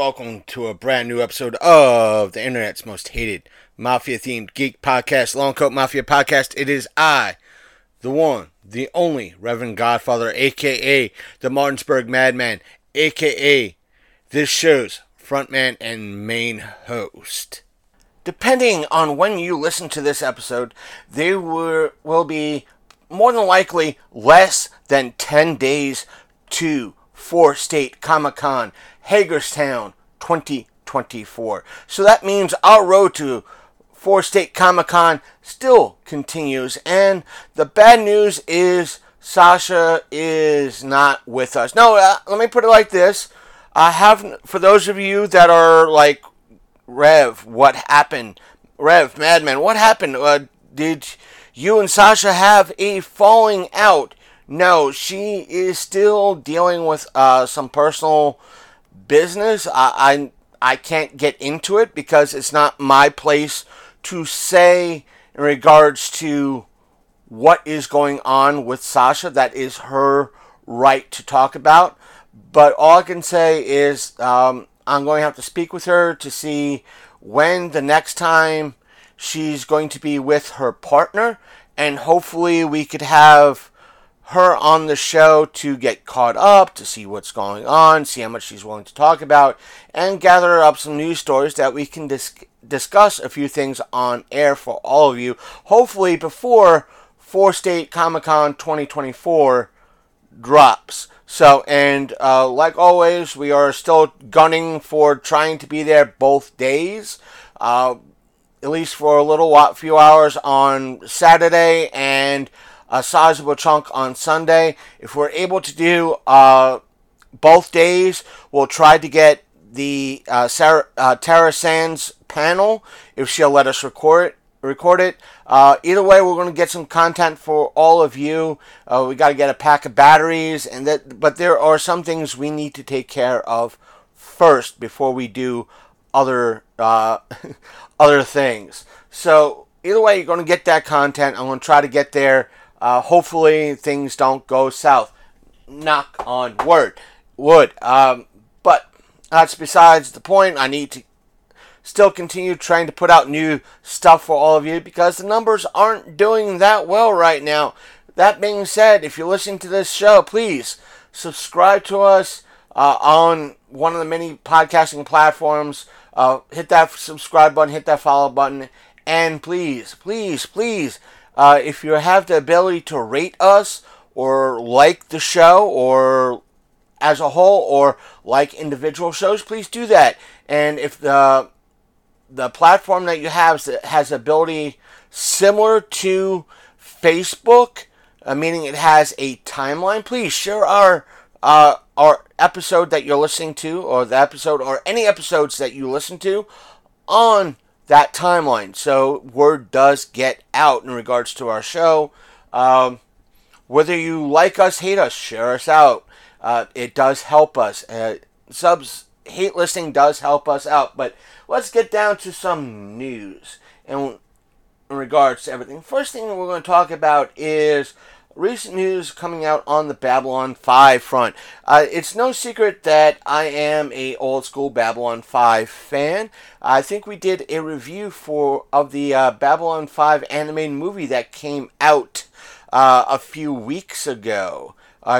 welcome to a brand new episode of the internet's most hated mafia-themed geek podcast, Long Coat Mafia Podcast. It is I, the one, the only Reverend Godfather, a.k.a. the Martinsburg Madman, a.k.a. this show's frontman and main host. Depending on when you listen to this episode, there will be more than likely less than 10 days to Four State Comic-Con Hagerstown 2024. So that means our road to Four State Comic-Con still continues, and the bad news is Sasha is not with us. No, let me put it like this. For those of you that are like, Rev, what happened? Rev, Madman, what happened? Did you and Sasha have a falling out? No, she is still dealing with some personal business. I can't get into it because it's not my place to say in regards to what is going on with Sasha. That is her right to talk about. But all I can say is I'm going to have to speak with her to see when the next time she's going to be with her partner, and hopefully we could have her on the show to get caught up, to see what's going on, see how much she's willing to talk about, and gather up some news stories that we can discuss a few things on air for all of you, hopefully before Four State Comic-Con 2024 drops. So, and like always, we are still gunning for trying to be there both days, at least for a few hours on Saturday, and a sizable chunk on Sunday. If we're able to do both days, we'll try to get the Tara Sands panel, if she'll let us record it. Either way, we're going to get some content for all of you. We got to get a pack of batteries, but there are some things we need to take care of first before we do other things. So either way, you're going to get that content. I'm going to try to get there. Hopefully things don't go south. Knock on wood. But that's besides the point. I need to still continue trying to put out new stuff for all of you because the numbers aren't doing that well right now. That being said, if you're listening to this show, please subscribe to us on one of the many podcasting platforms. Hit that subscribe button, hit that follow button, and please, if you have the ability to rate us or like the show or as a whole or like individual shows, please do that. And if the platform that you have has ability similar to Facebook, meaning it has a timeline, please share our episode that you're listening to, or the episode or any episodes that you listen to on that timeline, so word does get out in regards to our show. Whether you like us, hate us, share us out. It does help us. Hate listing does help us out. But let's get down to some news in regards to everything. First thing we're going to talk about is recent news coming out on the Babylon 5 front. It's no secret that I am a old school Babylon 5 fan. I think we did a review of the Babylon 5 animated movie that came out a few months ago.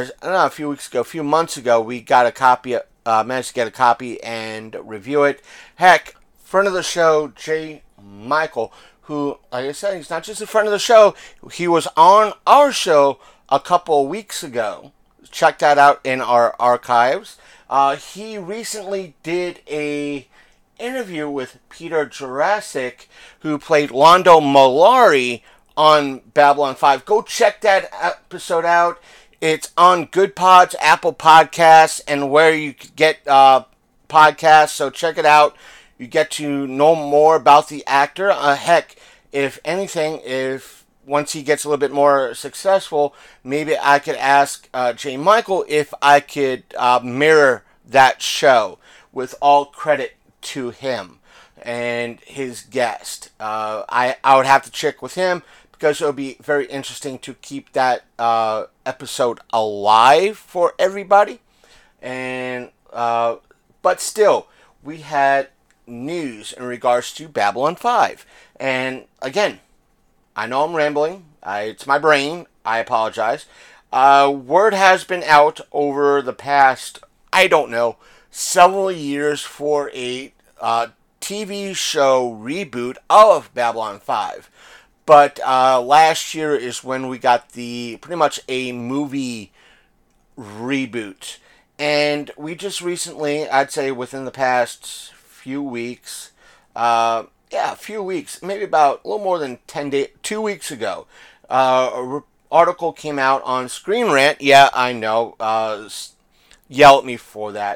A few months ago, we got a copy, managed to get a copy and review it. Heck, friend of the show, J. Michael, who, like I said, he's not just a friend of the show. He was on our show a couple of weeks ago. Check that out in our archives. He recently did a interview with Peter Jurasik, who played Londo Mollari on Babylon 5. Go check that episode out. It's on Good Pods, Apple Podcasts, and where you could get podcasts. So check it out. You get to know more about the actor. Heck, if anything, once he gets a little bit more successful, maybe I could ask J. Michael if I could mirror that show, with all credit to him and his guest. I would have to check with him because it would be very interesting to keep that episode alive for everybody. And but still, we had news in regards to Babylon 5. And again, I know I'm rambling. It's my brain. I apologize. Word has been out over the past, I don't know, several years for a TV show reboot of Babylon 5. But last year is when we got the pretty much a movie reboot. And we just recently, I'd say within the past few weeks, a few weeks, maybe about a little more than 10 days, 2 weeks ago, article came out on Screen Rant. Yeah, I know. Yell at me for that.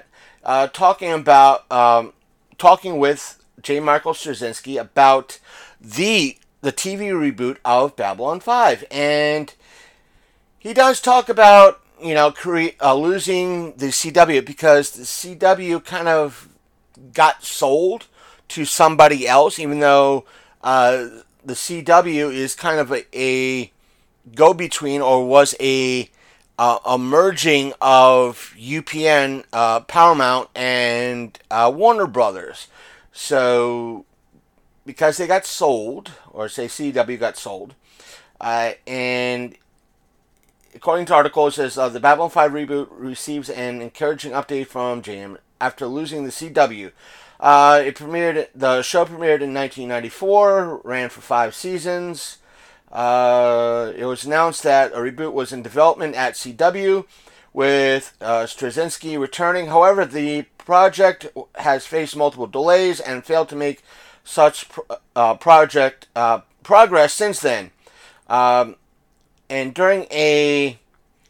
Talking with J. Michael Straczynski about the TV reboot of Babylon 5, and he does talk about losing the CW because the CW kind of got sold to somebody else, even though the CW is kind of a go-between, or was a merging of UPN, Paramount, and Warner Brothers. So, because they got sold, or say CW got sold, and according to the article, it says the Babylon 5 reboot receives an encouraging update from JM after losing the CW. The show premiered in 1994, ran for 5 seasons. It was announced that a reboot was in development at CW, with Straczynski returning. However, the project has faced multiple delays and failed to make such project progress since then. And during a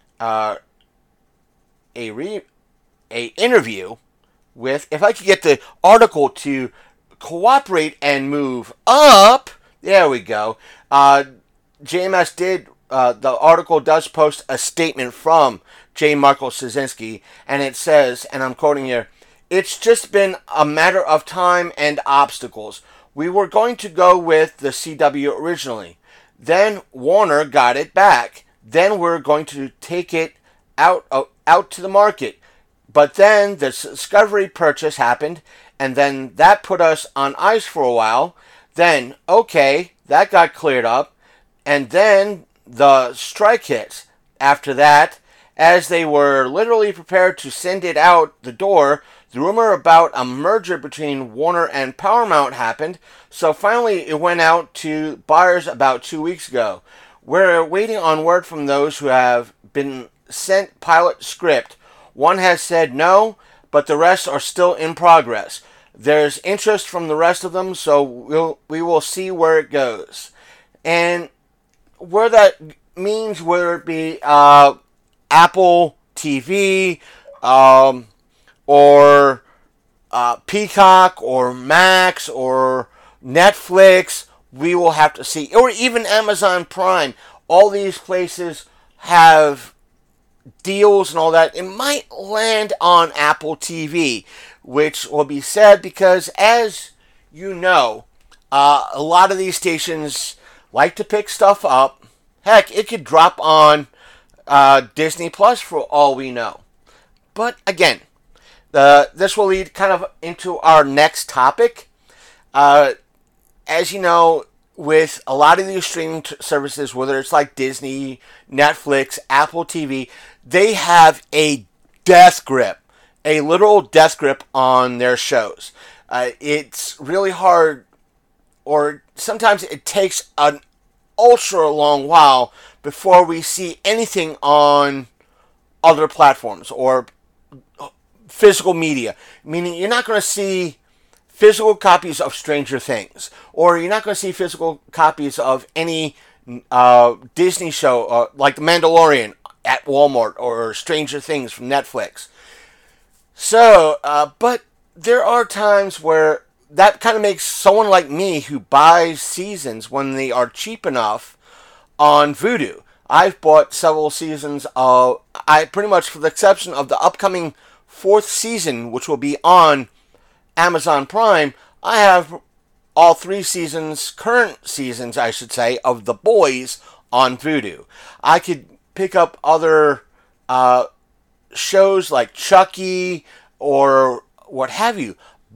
interview with, if I could get the article to cooperate and move up, there we go. JMS did. The article does post a statement from J. Michael Straczynski, and it says, and I'm quoting here, "It's just been a matter of time and obstacles. We were going to go with the CW originally. Then Warner got it back. Then we're going to take it out to the market. But then the Discovery purchase happened, and then that put us on ice for a while. Then, okay, that got cleared up. And then the strike hit. After that, as they were literally prepared to send it out the door, the rumor about a merger between Warner and Paramount happened, so finally it went out to buyers about 2 weeks ago. We're waiting on word from those who have been sent pilot script. One has said no, but the rest are still in progress. There's interest from the rest of them, so we will see where it goes." And where that means, whether it be Apple TV, or Peacock, or Max, or Netflix, we will have to see. Or even Amazon Prime. All these places have deals and all that. It might land on Apple TV, which will be sad because, as you know, a lot of these stations like to pick stuff up. Heck, it could drop on Disney Plus for all we know. But again, this will lead kind of into our next topic. As you know, with a lot of these streaming services, whether it's like Disney, Netflix, Apple TV, they have a death grip, a literal death grip on their shows. It's really hard, or sometimes it takes an ultra long while before we see anything on other platforms or physical media. Meaning you're not going to see physical copies of Stranger Things, or you're not going to see physical copies of any Disney show like The Mandalorian at Walmart, or Stranger Things from Netflix. So, but there are times where that kind of makes someone like me, who buys seasons when they are cheap enough on Vudu. I've bought several seasons of, pretty much for the exception of the upcoming 4th season, which will be on Amazon Prime, I have all 3 seasons, current seasons, I should say, of The Boys on Vudu. I could pick up other shows like Chucky or what have you,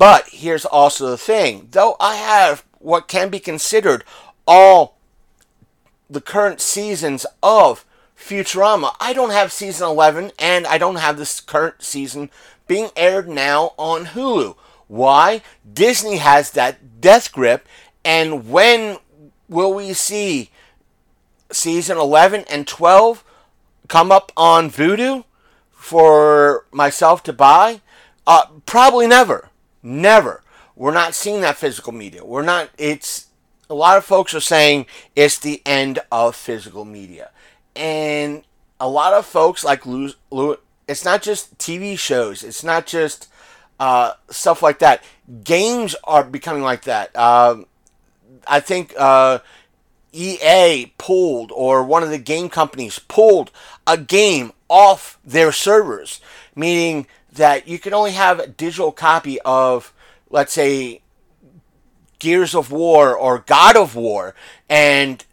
But here's also the thing. Though I have what can be considered all the current seasons of Futurama, I don't have season 11, and I don't have this current season being aired now on Hulu. Why? Disney has that death grip, and when will we see season 11 and 12 come up on Vudu for myself to buy? Probably never. Never. We're not seeing that physical media. We're not, it's, a lot of folks are saying it's the end of physical media. And a lot of folks like it's not just TV shows. It's not just stuff like that. Games are becoming like that. I think EA pulled, or one of the game companies pulled a game off their servers, meaning that you can only have a digital copy of, let's say, Gears of War or God of War, and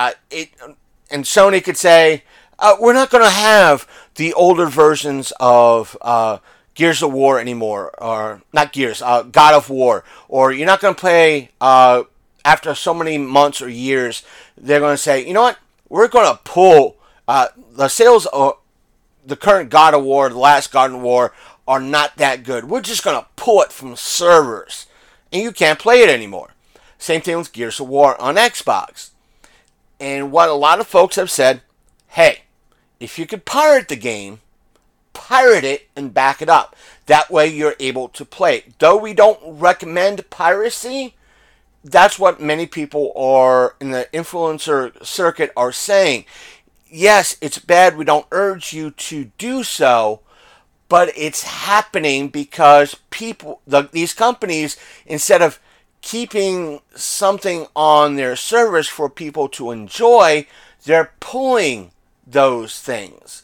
Sony could say, we're not going to have the older versions of Gears of War anymore, or not Gears, God of War, or you're not going to play after so many months or years. They're going to say, you know what, we're going to pull the sales of the current God of War, the last God of War, are not that good. We're just going to pull it from servers, and you can't play it anymore. Same thing with Gears of War on Xbox. And what a lot of folks have said, hey, if you could pirate the game, pirate it and back it up. That way you're able to play it. Though we don't recommend piracy, that's what many people are in the influencer circuit are saying. Yes, it's bad. We don't urge you to do so, but it's happening because these companies, instead of keeping something on their servers for people to enjoy, they're pulling those things.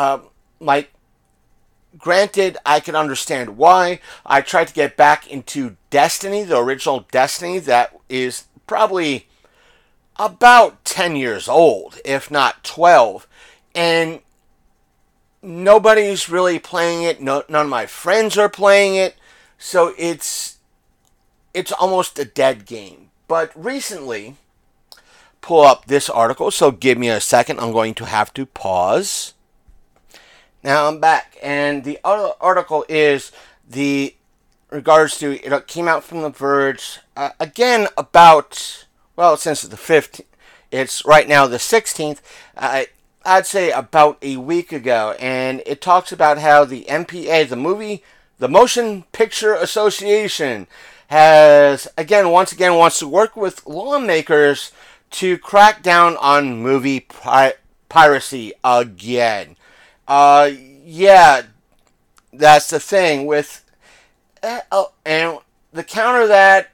Granted, I can understand why. I tried to get back into Destiny, the original Destiny, that is probably about 10 years old, if not 12. And nobody's really playing it. None of my friends are playing it. So it's almost a dead game. But recently, pull up this article. So give me a second. I'm going to have to pause. Now I'm back. And the other article is regards to, it came out from The Verge. Again, about, well, since the 15th, it's right now the 16th. I'd say about a week ago, and it talks about how the MPA, the Motion Picture Association, once again wants to work with lawmakers to crack down on movie piracy again. Yeah, that's the thing with, and the counter that,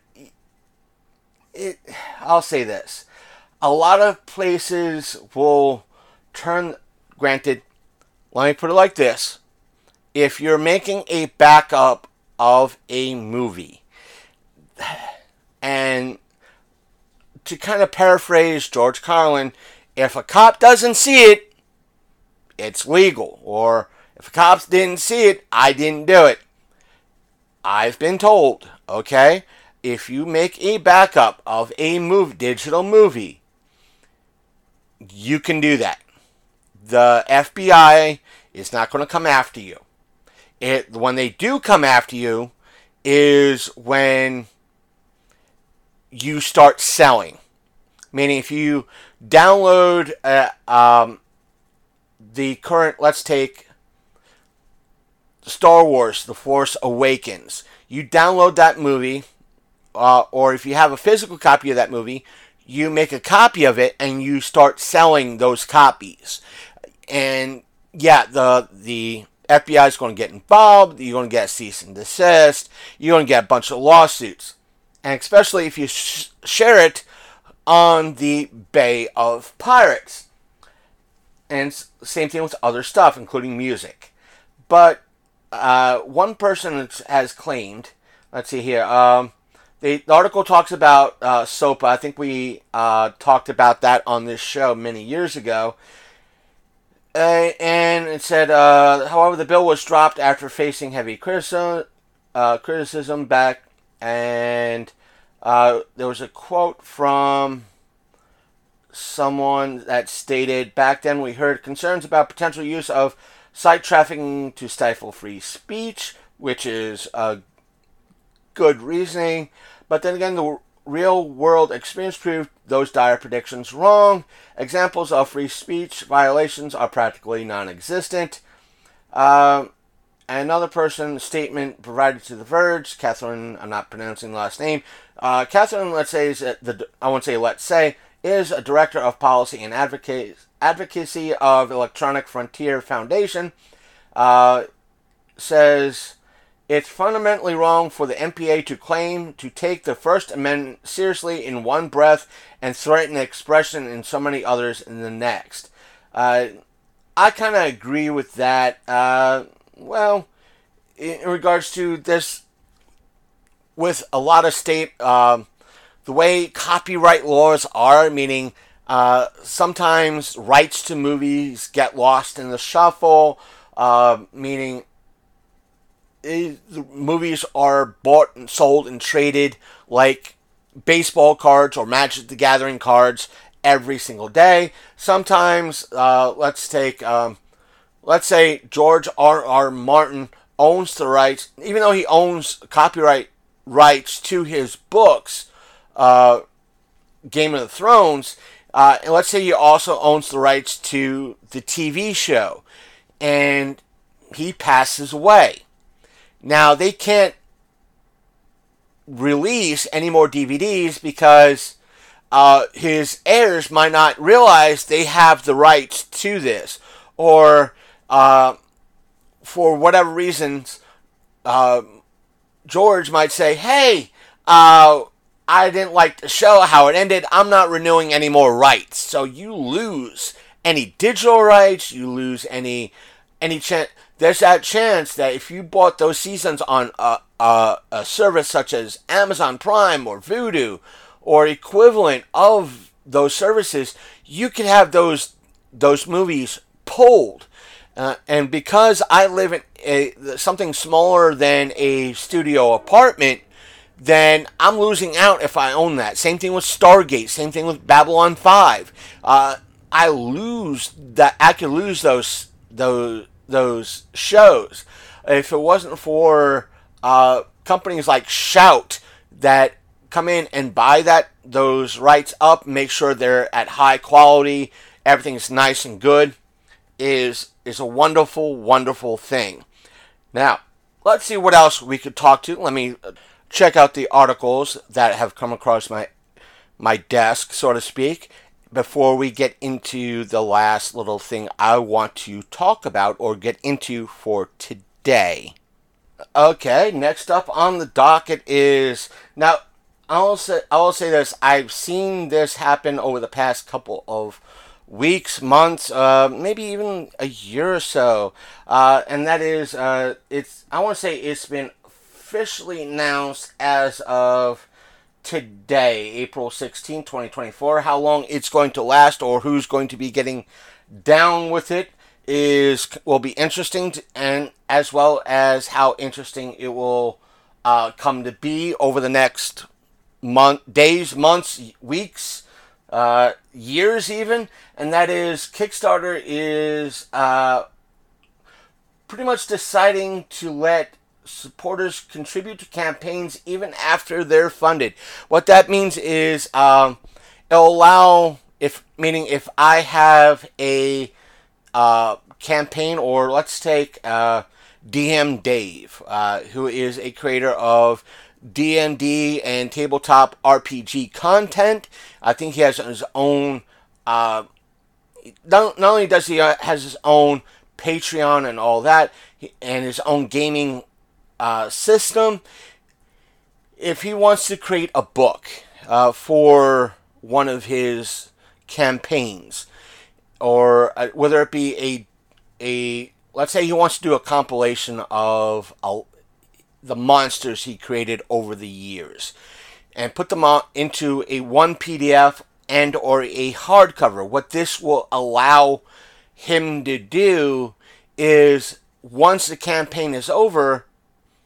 I'll say this, a lot of places will granted, let me put it like this. If you're making a backup of a movie, and to kind of paraphrase George Carlin, if a cop doesn't see it, it's legal. Or if a cop didn't see it, I didn't do it. I've been told, okay, if you make a backup of a digital movie, you can do that. The FBI is not going to come after you. When they do come after you is when you start selling. Meaning if you download the current, let's take Star Wars, The Force Awakens. You download that movie, or if you have a physical copy of that movie, you make a copy of it and you start selling those copies. And yeah, the FBI is going to get involved. You're going to get cease and desist. You're going to get a bunch of lawsuits. And especially if you share it on the Bay of Pirates. And same thing with other stuff, including music. But one person has claimed, let's see here, the article talks about SOPA. I think we talked about that on this show many years ago. And it said, however, the bill was dropped after facing heavy criticism. criticism back, and there was a quote from someone that stated, back then we heard concerns about potential use of site trafficking to stifle free speech, which is good reasoning. But then again, the real world experience proved those dire predictions wrong. Examples of free speech violations are practically non-existent. Another person's statement provided to The Verge, Catherine, I'm not pronouncing the last name, Catherine, is a director of policy and advocacy of Electronic Frontier Foundation, says it's fundamentally wrong for the MPA to claim to take the First Amendment seriously in one breath and threaten expression in so many others in the next. I kind of agree with that. Well, in regards to this, with a lot of state, the way copyright laws are, meaning sometimes rights to movies get lost in the shuffle, meaning the movies are bought and sold and traded like baseball cards or Magic the Gathering cards every single day. Sometimes, let's say George R.R. Martin owns the rights, even though he owns copyright rights to his books, Game of Thrones, and let's say he also owns the rights to the TV show, and he passes away. Now, they can't release any more DVDs because his heirs might not realize they have the rights to this, or for whatever reasons, George might say, hey, I didn't like the show, how it ended, I'm not renewing any more rights. So you lose any digital rights, you lose any chance. There's that chance that if you bought those seasons on a service such as Amazon Prime or Vudu or equivalent of those services, you could have those movies pulled. And because I live in something smaller than a studio apartment, then I'm losing out if I own that. Same thing with Stargate. Same thing with Babylon 5. I could lose those shows if it wasn't for companies like Shout that come in and buy those rights up, make sure they're at high quality, everything's nice and good, is a wonderful, wonderful thing. Now, let's see what else we could talk to. Let me check out the articles that have come across my desk, so to speak, before we get into the last little thing I want to talk about or get into for today. Okay, next up on the docket is, now, I will say this, I've seen this happen over the past couple of weeks, months, maybe even a year or so, and that is, I want to say it's been officially announced as of today, April 16, 2024. How long it's going to last or who's going to be getting down with it will be interesting, and as well as how interesting it will come to be over the next days, months, weeks, years even, and that is Kickstarter is pretty much deciding to let supporters contribute to campaigns even after they're funded. What that means is it'll allow, if I have a campaign, or let's take DM Dave, who is a creator of D&D and tabletop RPG content. I think he has his own, not only does he has his own Patreon and all that, and his own gaming system. If he wants to create a book for one of his campaigns, or whether it be let's say he wants to do a compilation of the monsters he created over the years, and put them into a one PDF and or a hardcover. What this will allow him to do is, once the campaign is over,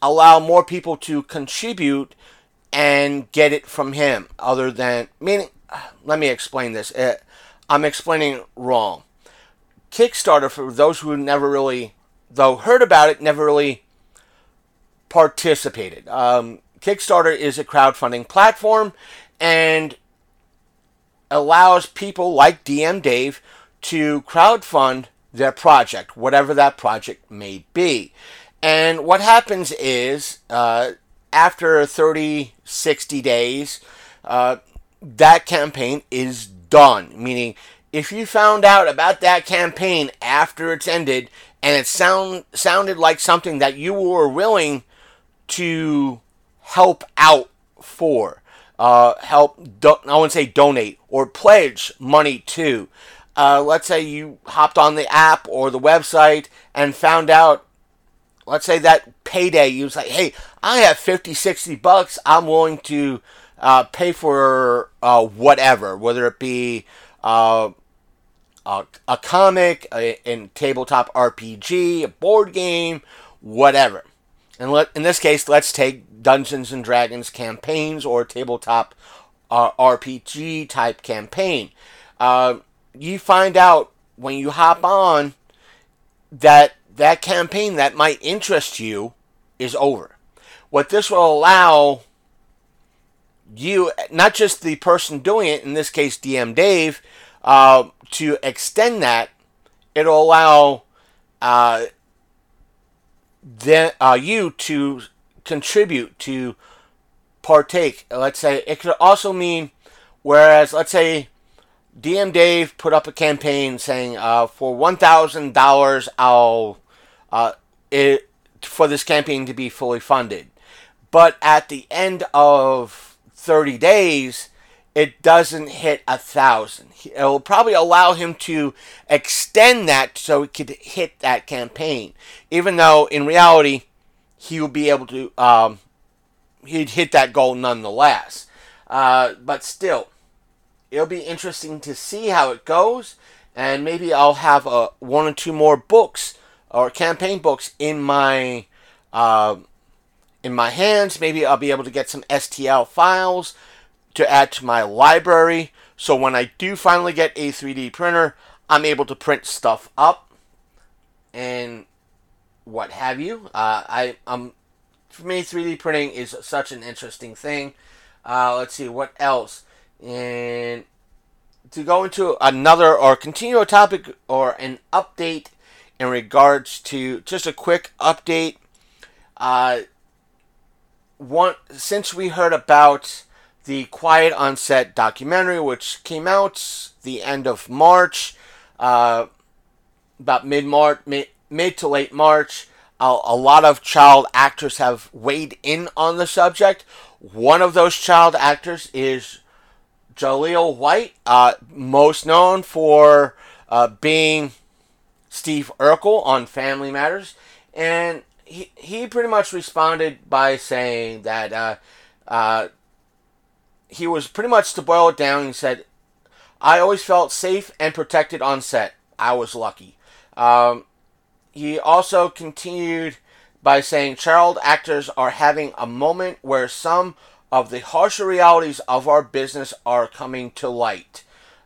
allow more people to contribute and get it from him. Other than, meaning, let me explain this. I'm explaining it wrong. Kickstarter, for those who never really, though heard about it, never really participated. Kickstarter is a crowdfunding platform and allows people like DM Dave to crowdfund their project, whatever that project may be. And what happens is, after 30, 60 days, that campaign is done. Meaning, if you found out about that campaign after it's ended, and it sounded like something that you were willing to help out for, I wouldn't say donate, or pledge money to. Let's say you hopped on the app or the website and found out, let's say that payday, you was like, hey, I have 50, 60 bucks, I'm willing to pay for whatever, whether it be a comic, a tabletop RPG, a board game, whatever. And in this case, let's take Dungeons and Dragons campaigns or tabletop RPG type campaign. You find out when you hop on that campaign that might interest you is over. What this will allow you, not just the person doing it, in this case DM Dave, to extend that, it'll allow you to contribute, to partake. Let's say it could also mean, whereas let's say DM Dave put up a campaign saying for $1,000 I'll for this campaign to be fully funded, but at the end of 30 days it doesn't hit 1,000. It will probably allow him to extend that so it could hit that campaign, even though in reality he will be able to he'd hit that goal nonetheless. But still, it'll be interesting to see how it goes, and maybe I'll have one or two more books or campaign books in my hands. Maybe I'll be able to get some STL files to add to my library, so when I do finally get a 3D printer, I'm able to print stuff up and what have you. For me, 3D printing is such an interesting thing. Let's see what else. And to go into another or continue a topic or an update in regards to just a quick update. Since we heard about the Quiet on Set documentary, which came out the end of March, about mid to late March, a lot of child actors have weighed in on the subject. One of those child actors is Jaleel White, most known for being Steve Urkel on Family Matters, and he pretty much responded by saying that he was pretty much, to boil it down, he said, I always felt safe and protected on set. I was lucky. He also continued by saying child actors are having a moment where some of the harsher realities of our business are coming to light.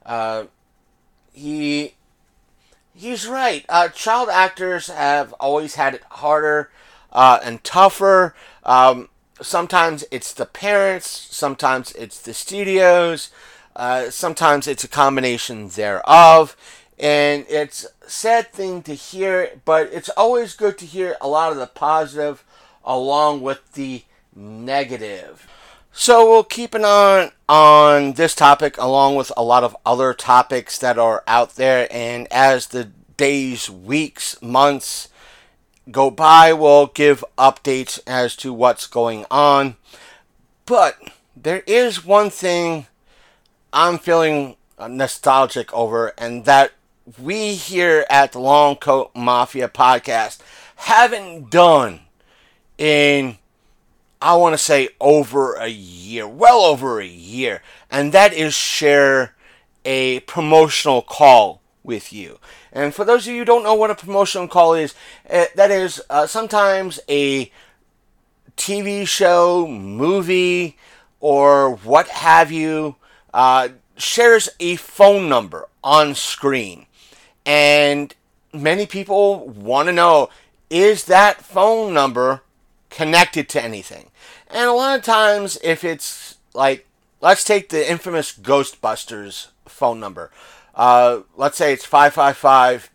He's right. Child actors have always had it harder and tougher. Sometimes it's the parents, sometimes it's the studios, sometimes it's a combination thereof. And it's a sad thing to hear, but it's always good to hear a lot of the positive along with the negative. So we'll keep an eye on this topic along with a lot of other topics that are out there. And as the days, weeks, months go by, we'll give updates as to what's going on. But there is one thing I'm feeling nostalgic over, and that we here at the Long Coat Mafia podcast haven't done in, I want to say, over a year, well over a year, and that is share a promotional call with you. And for those of you who don't know what a promotional call is, that is sometimes a TV show, movie, or what have you, shares a phone number on screen. And many people want to know, is that phone number connected to anything? And a lot of times, if it's like, let's take the infamous Ghostbusters phone number. Let's say it's 555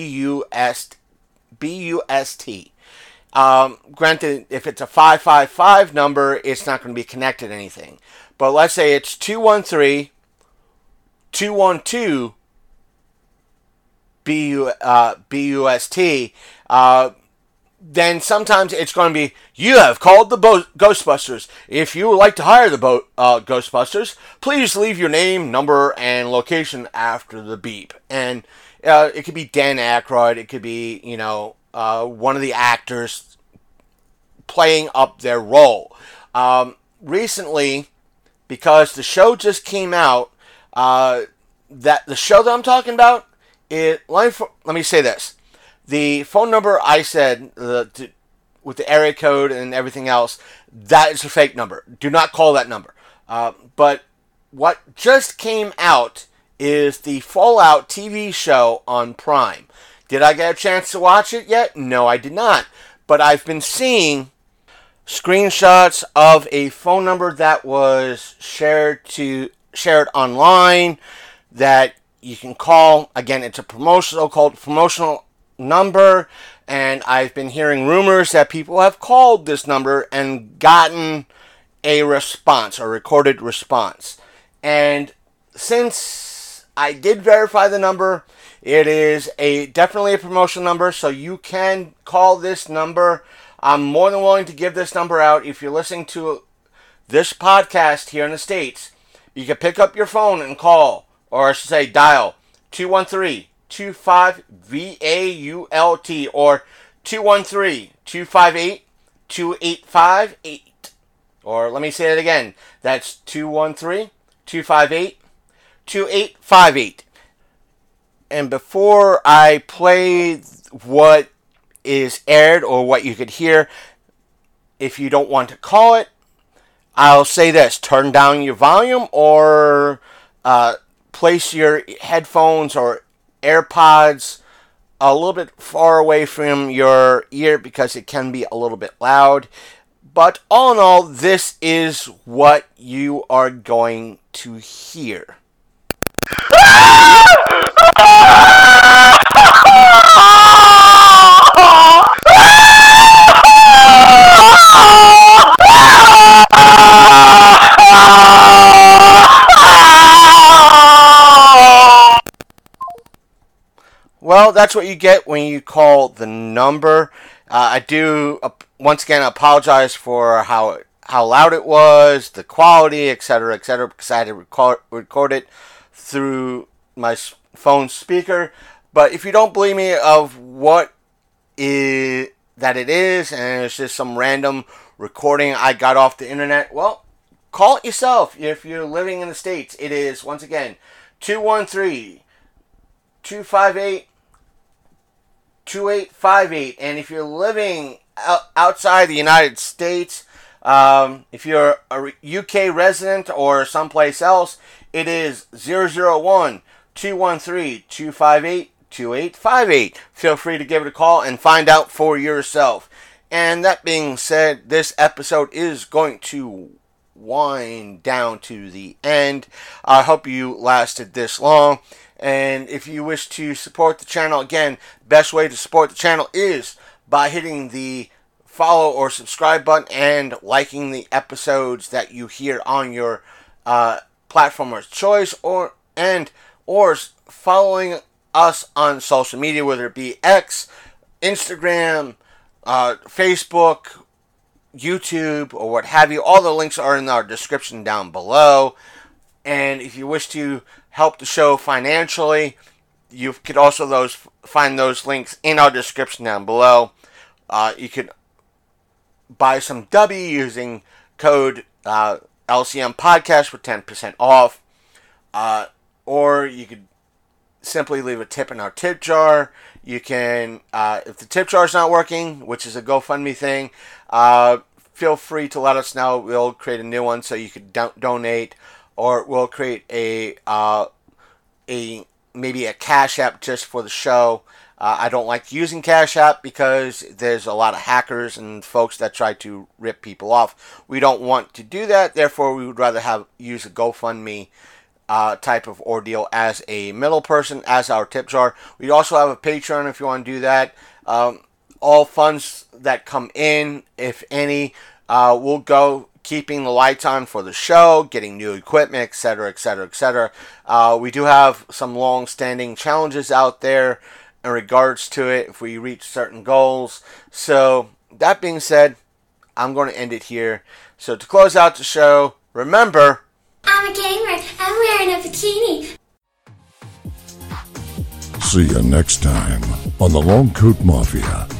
BUST. Granted, if it's a 555 number, it's not going to be connected to anything. But let's say it's 213 212 BUST. Then sometimes it's going to be, you have called the Ghostbusters. If you would like to hire the Ghostbusters, please leave your name, number, and location after the beep. And it could be Dan Aykroyd. It could be, one of the actors playing up their role. Recently, because the show just came out, that the show that I'm talking about, let me say this. The phone number I said, with the area code and everything else, that is a fake number. Do not call that number. But what just came out is the Fallout TV show on Prime. Did I get a chance to watch it yet? No, I did not. But I've been seeing screenshots of a phone number that was shared online that you can call. Again, it's a promotional number, and I've been hearing rumors that people have called this number and gotten a response, a recorded response. And since I did verify the number, it is definitely a promotional number, so you can call this number. I'm more than willing to give this number out. If you're listening to this podcast here in the States, you can pick up your phone and call, or I should say dial 213-25-VAULT or 213-258-2858. Or let me say it again. That's 213-258-2858. And before I play what is aired or what you could hear, if you don't want to call it, I'll say this. Turn down your volume or place your headphones or AirPods a little bit far away from your ear because it can be a little bit loud. But all in all, this is what you are going to hear. Well, that's what you get when you call the number. I do, once again, apologize for how loud it was, the quality, etc., because I had to record it through my phone speaker. But if you don't believe me of what it is, and it's just some random recording I got off the internet, well, call it yourself. If you're living in the States, it is, once again, 213-258-2858. And if you're living outside the United States, if you're a UK resident or someplace else, it is 001-213-258-2858. Feel free to give it a call and find out for yourself. And that being said, this episode is going to wind down to the end. I hope you lasted this long. And if you wish to support the channel, again, best way to support the channel is by hitting the follow or subscribe button and liking the episodes that you hear on your platform of choice, or following us on social media, whether it be X, Instagram, Facebook, YouTube, or what have you. All the links are in our description down below. And if you wish to help the show financially, you could also find those links in our description down below. You could buy some W using code LCM Podcast for 10% off. Or you could simply leave a tip in our tip jar. You can, if the tip jar is not working, which is a GoFundMe thing, feel free to let us know. We'll create a new one so you could donate, or we'll create a maybe a Cash App just for the show. I don't like using Cash App because there's a lot of hackers and folks that try to rip people off. We don't want to do that. Therefore, we would rather use a GoFundMe type of ordeal as a middle person, as our tip jar. We also have a Patreon if you want to do that. All funds that come in, if any, will go keeping the lights on for the show, getting new equipment, etc., etc., etc. We do have some long-standing challenges out there in regards to it if we reach certain goals. So, that being said, I'm going to end it here. So, to close out the show, remember, I'm a gamer. I'm wearing a bikini. See you next time on the Long Coat Mafia.